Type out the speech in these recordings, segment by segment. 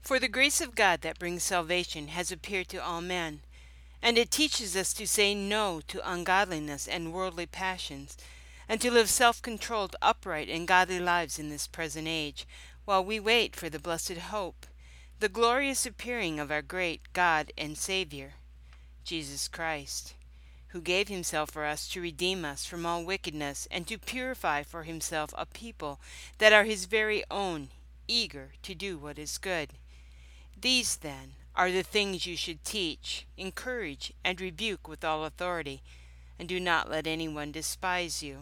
For the grace of God that brings salvation has appeared to all men, and it teaches us to say no to ungodliness and worldly passions, and to live self-controlled, upright, and godly lives in this present age, while we wait for the blessed hope, the glorious appearing of our great God and Savior, Jesus Christ, who gave himself for us to redeem us from all wickedness and to purify for himself a people that are his very own, eager to do what is good. These, then, are the things you should teach, encourage, and rebuke with all authority, and do not let anyone despise you.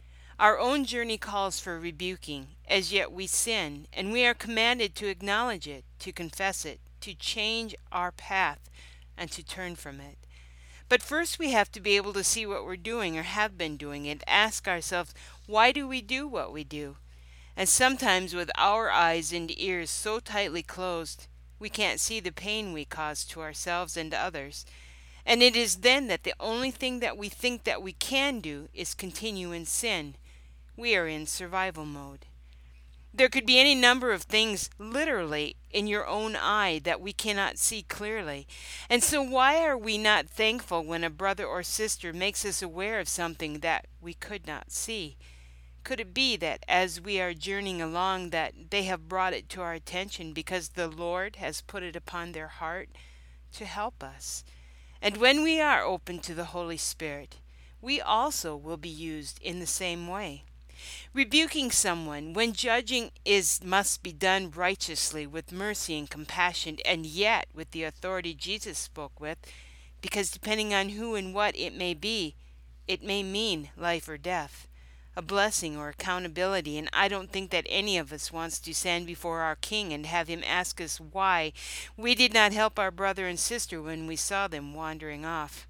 Our own journey calls for rebuking, as yet we sin, and we are commanded to acknowledge it, to confess it, to change our path, and to turn from it. But first we have to be able to see what we're doing or have been doing and ask ourselves, why do we do what we do? And sometimes with our eyes and ears so tightly closed, we can't see the pain we cause to ourselves and others. And it is then that the only thing that we think that we can do is continue in sin. We are in survival mode. There could be any number of things literally in your own eye that we cannot see clearly. And so why are we not thankful when a brother or sister makes us aware of something that we could not see? Could it be that as we are journeying along that they have brought it to our attention because the Lord has put it upon their heart to help us? And when we are open to the Holy Spirit, we also will be used in the same way. Rebuking someone when judging must be done righteously with mercy and compassion, and yet with the authority Jesus spoke with, because depending on who and what it may be, it may mean life or death, a blessing or accountability, and I don't think that any of us wants to stand before our King and have him ask us why we did not help our brother and sister when we saw them wandering off.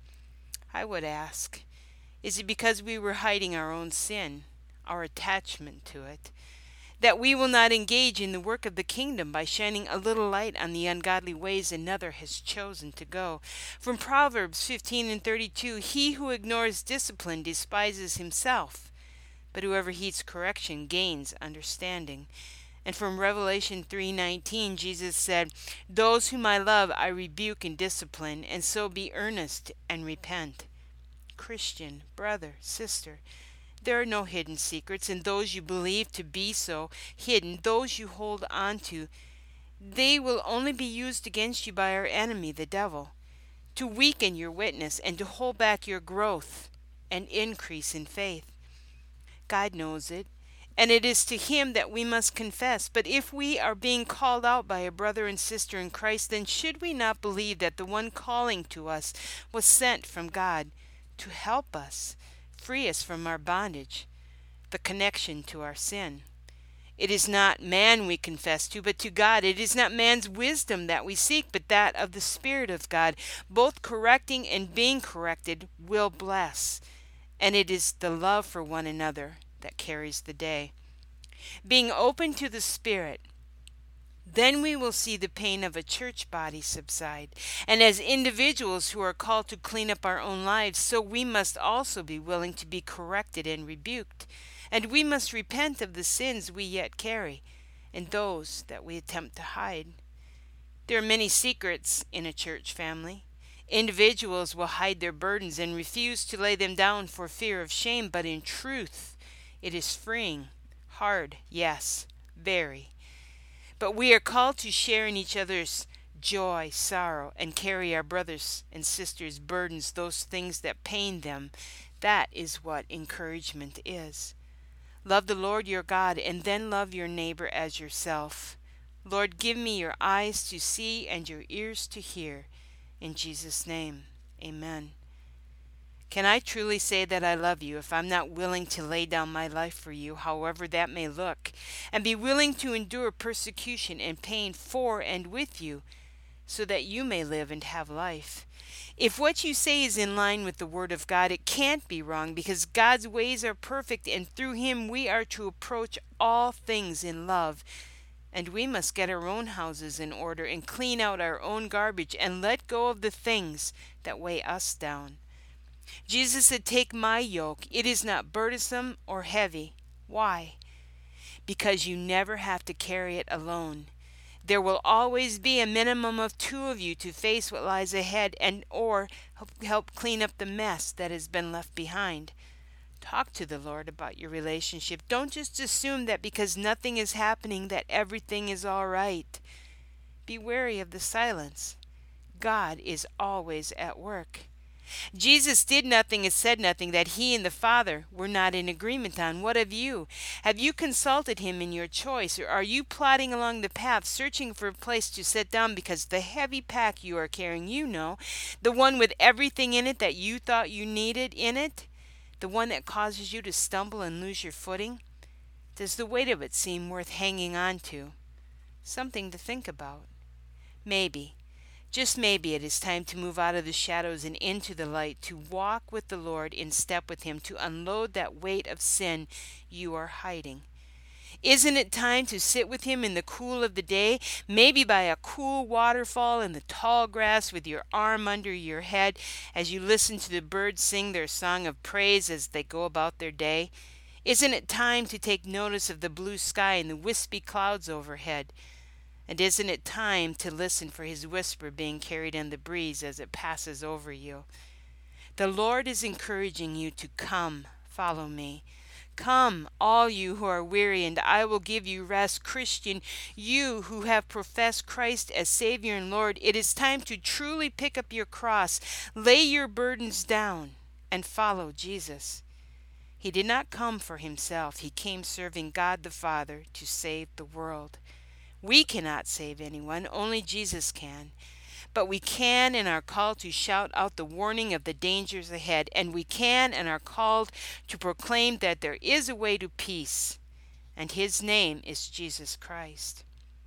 I would ask, is it because we were hiding our own sin, our attachment to it, that we will not engage in the work of the kingdom by shining a little light on the ungodly ways another has chosen to go? From Proverbs 15:32, he who ignores discipline despises himself, but whoever heeds correction gains understanding. And from Revelation 3:19, Jesus said, those whom I love I rebuke and discipline, and so be earnest and repent. Christian, brother, sister, there are no hidden secrets, and those you believe to be so hidden, those you hold on to, they will only be used against you by our enemy, the devil, to weaken your witness and to hold back your growth and increase in faith. God knows it, and it is to him that we must confess. But if we are being called out by a brother and sister in Christ, then should we not believe that the one calling to us was sent from God to help us, free us from our bondage, the connection to our sin? It is not man we confess to, but to God. It is not man's wisdom that we seek, but that of the Spirit of God. Both correcting and being corrected will bless, and it is the love for one another that carries the day. Being open to the Spirit, then we will see the pain of a church body subside. And as individuals who are called to clean up our own lives, so we must also be willing to be corrected and rebuked. And we must repent of the sins we yet carry and those that we attempt to hide. There are many secrets in a church family. Individuals will hide their burdens and refuse to lay them down for fear of shame, but in truth, it is freeing. Hard, yes, very. But we are called to share in each other's joy, sorrow, and carry our brothers and sisters' burdens, those things that pain them. That is what encouragement is. Love the Lord your God, and then love your neighbor as yourself. Lord, give me your eyes to see and your ears to hear. In Jesus' name, amen. Can I truly say that I love you if I'm not willing to lay down my life for you, however that may look, and be willing to endure persecution and pain for and with you, so that you may live and have life? If what you say is in line with the Word of God, it can't be wrong, because God's ways are perfect, and through Him we are to approach all things in love. And we must get our own houses in order and clean out our own garbage and let go of the things that weigh us down. Jesus said, take my yoke. It is not burdensome or heavy. Why? Because you never have to carry it alone. There will always be a minimum of two of you to face what lies ahead and or help clean up the mess that has been left behind. Talk to the Lord about your relationship. Don't just assume that because nothing is happening that everything is all right. Be wary of the silence. God is always at work. Jesus did nothing and said nothing that he and the Father were not in agreement on. What of you? Have you consulted him in your choice, or are you plodding along the path, searching for a place to sit down because the heavy pack you are carrying, the one with everything in it that you thought you needed in it, the one that causes you to stumble and lose your footing? Does the weight of it seem worth hanging on to? Something to think about. Maybe. Just maybe it is time to move out of the shadows and into the light, to walk with the Lord in step with him, to unload that weight of sin you are hiding. Isn't it time to sit with him in the cool of the day, maybe by a cool waterfall in the tall grass with your arm under your head as you listen to the birds sing their song of praise as they go about their day? Isn't it time to take notice of the blue sky and the wispy clouds overhead? And isn't it time to listen for his whisper being carried in the breeze as it passes over you? The Lord is encouraging you to come, follow me. Come, all you who are weary, and I will give you rest. Christian, you who have professed Christ as Savior and Lord, it is time to truly pick up your cross, lay your burdens down, and follow Jesus. He did not come for himself. He came serving God the Father to save the world. We cannot save anyone, only Jesus can. But we can and are called to shout out the warning of the dangers ahead, and we can and are called to proclaim that there is a way to peace, and his name is Jesus Christ.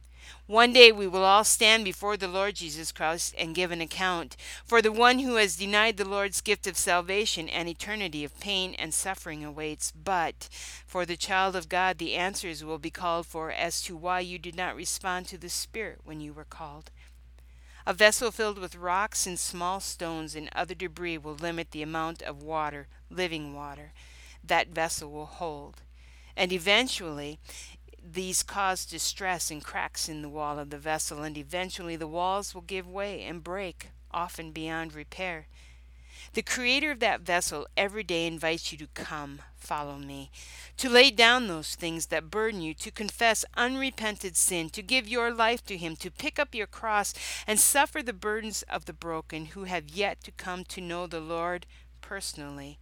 One day we will all stand before the Lord Jesus Christ and give an account. For the one who has denied the Lord's gift of salvation, an eternity of pain and suffering awaits. But for the child of God, the answers will be called for as to why you did not respond to the Spirit when you were called. A vessel filled with rocks and small stones and other debris will limit the amount of water, living water, that vessel will hold. And eventually, these cause distress and cracks in the wall of the vessel, and eventually the walls will give way and break, often beyond repair. The Creator of that vessel every day invites you to come, follow me, to lay down those things that burden you, to confess unrepented sin, to give your life to him, to pick up your cross and suffer the burdens of the broken who have yet to come to know the Lord personally,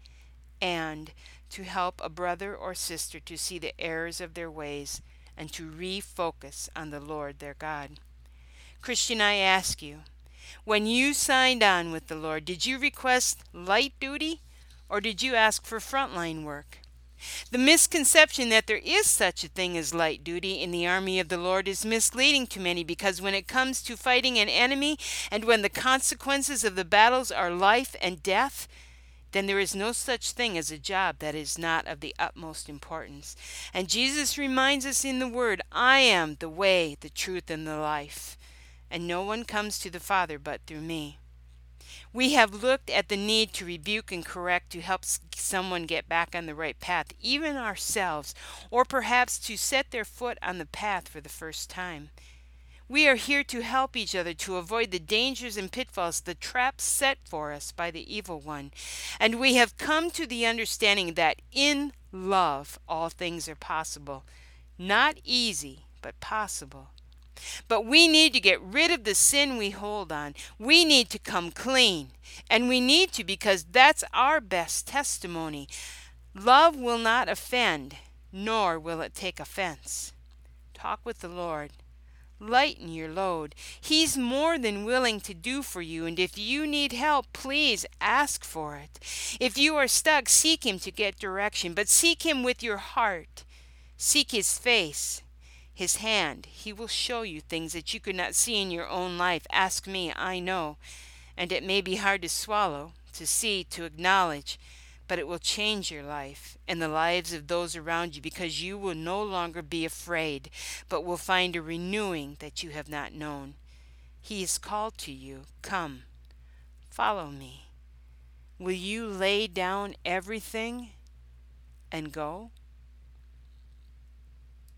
and to help a brother or sister to see the errors of their ways and to refocus on the Lord their God. Christian, I ask you, when you signed on with the Lord, did you request light duty or did you ask for frontline work? The misconception that there is such a thing as light duty in the army of the Lord is misleading to many, because when it comes to fighting an enemy and when the consequences of the battles are life and death, then there is no such thing as a job that is not of the utmost importance. And Jesus reminds us in the Word, I am the way, the truth, and the life, and no one comes to the Father but through me. We have looked at the need to rebuke and correct, to help someone get back on the right path, even ourselves, or perhaps to set their foot on the path for the first time. We are here to help each other to avoid the dangers and pitfalls, the traps set for us by the evil one. And we have come to the understanding that in love all things are possible. Not easy, but possible. But we need to get rid of the sin we hold on. We need to come clean. And we need to, because that's our best testimony. Love will not offend, nor will it take offense. Talk with the Lord. Lighten your load. He's more than willing to do for you, and if you need help, please ask for it. If you are stuck, seek him to get direction, but seek him with your heart. Seek his face, his hand. He will show you things that you could not see in your own life. Ask me, I know, and it may be hard to swallow, to see, to acknowledge, but it will change your life and the lives of those around you, because you will no longer be afraid, but will find a renewing that you have not known. He is called to you. Come, follow me. Will you lay down everything and go?